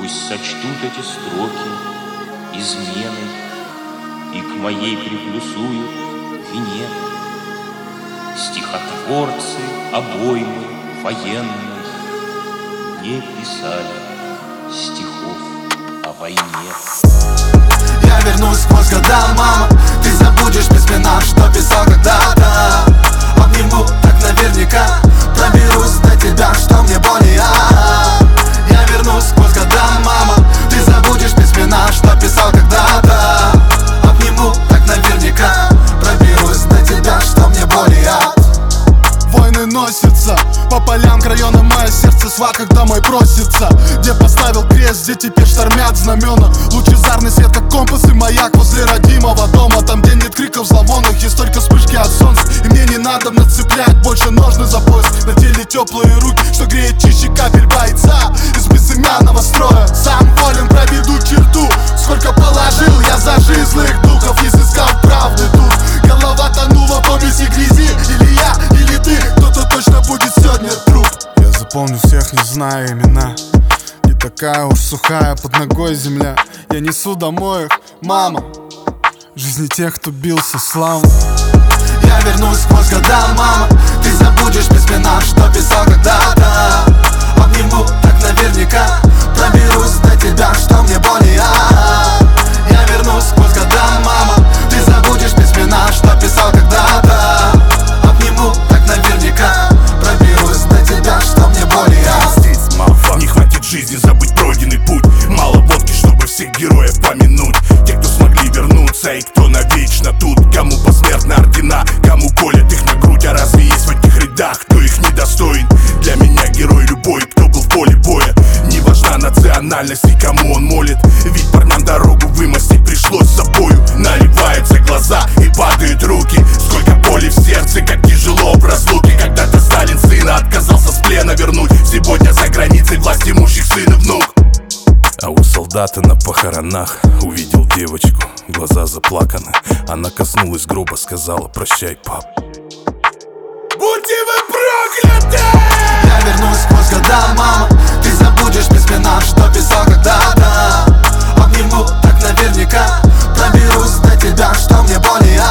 Пусть сочтут эти строки изменой и к моей приплюсуют вине. Стихотворцы обоймы военной не писали стихов о войне. Я вернусь сквозь года, мама, ты забудешь письмена, что писал когда-то. Обниму так наверняка, проберусь до тебя, что мне больно. Я вернусь сквозь года, мама, ты забудешь письмена, что писал когда-то. Обниму так наверняка, проберусь до тебя, что мне больно. Войны носятся по полям, к районам мое сердце свахах домой просится. Где поставил крест, где теперь штормят знамена. Лучезарный свет, как компас и маяк возле родимого дома. Там, где нет криков зловонных, есть только вспышки от солнца. И мне не надо нацеплять больше ножны за пояс. На теле теплые руки, что греет чище капель бойца из безымянного строя. Сам волен, проведу черту. Сколько положил я за жизнь злых духов, не сыскал правды тут. Голова тонула в помеси грязи. Или я, или ты, кто-то точно будет сегодня труп. Я запомню всех, не знаю имена. Не такая уж сухая под ногой земля. Я несу домой их, мама, жизни тех, кто бился славно. Я вернусь сквозь года, мама, ты забудешь письмена, что писал когда-то. Обниму так наверняка, проберусь до тебя, что мне больно. Я вернусь сквозь года, мама, ты забудешь письмена, что писал когда-то. Обниму так наверняка, проберусь до тебя, что мне больно. Не хватит жизни забыть пройденный путь. Мало водки, чтобы всех героев помянуть. Те, кто смогли вернуться и кто навечно тут. Кому посмертно ордена, кому колят их на грудь. А разве есть в этих рядах, кто их недостоин? Для меня герой любой, кто был в поле боя. Не важна национальность и кому он молит. Ведь парням дорогу вымостить пришлось с собою. Наливаются глаза и падают руки. Сколько боли в сердце, как тяжело в разлуке. Когда-то Сталин сына отказался с плена вернуть. Сегодня за границей власть имущих сын и внук. А у солдата на похоронах увидел девочку, глаза заплаканы. Она коснулась гроба, сказала: прощай, пап. Будьте вы прокляты! Я вернусь сквозь года, мама, ты забудешь письмена, что писал когда-то. Обниму так наверняка, проберусь до тебя, что мне больно.